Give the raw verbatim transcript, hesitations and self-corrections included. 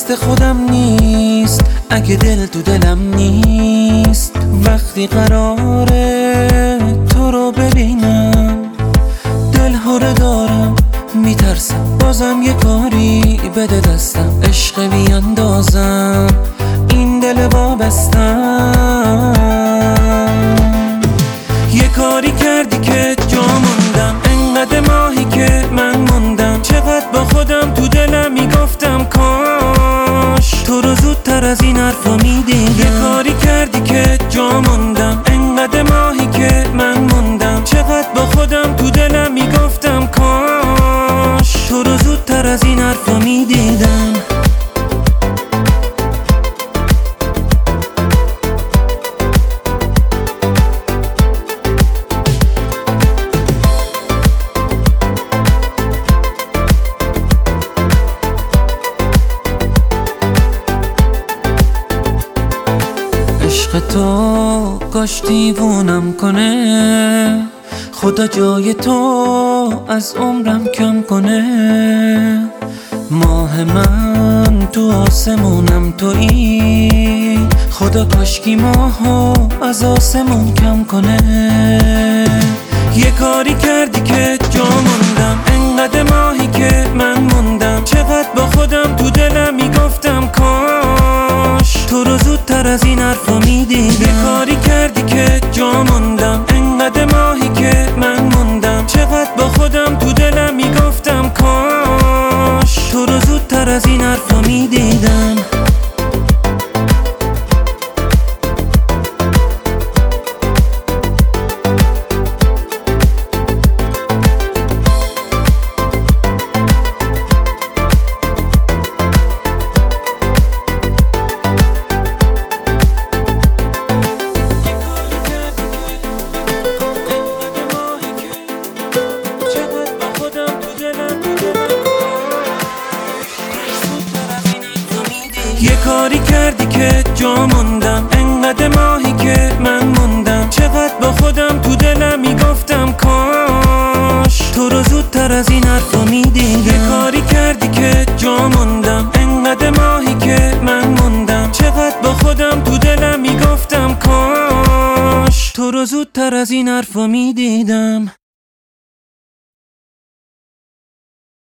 دست خودم نیست اگه دل تو دلم نیست. وقتی قراره تو رو ببینم دل هره دارم، میترسم بازم یه کاری بده دستم، عشق بیاندازم این دل وابستم. یه کاری کردی که جا موندم، انقدر ماهی که من موندم. چقدر با خودم تو دلم میگفتم کاش تو رو زودتر از این حرفا میدیدم. یه کاری کردی که جا موندم، انقدر ماهی که من موندم. چقدر با خودم تو دلم میگفتم کاش تو رو زودتر از این حرفا میدیدم. عشق تو کاش دیوونم کنه، خدا جای تو از عمرم کم کنه. ماه من تو آسمونم تویی، خدا کاشکی ماهو از آسمون کم کنه. یه کاری کردی که جا موندم، انقدر ماهی که من موندم. چقدر با خودم تو دلم میگفتم کاش تو رو زودتر از این حرفا میدیدم. یه کاری کردی که جا موندم، انقدر ماهی که من موندم. چقدر با خودم تو دلم میگفتم کاش تو رو زودتر از این حرفا میدیدم. یه کاری کردی که جا موندم، انقدر ماهی که من موندم. چقدر با خودم تو دلم میگفتم کاش تو رو زودتر از این حرفا میدیدم. یه کاری کردی که جا موندم، انقدر ماهی که من موندم. چقدر با خودم تو دلم میگفتم کاش تو رو زودتر از این حرفا میدیدم.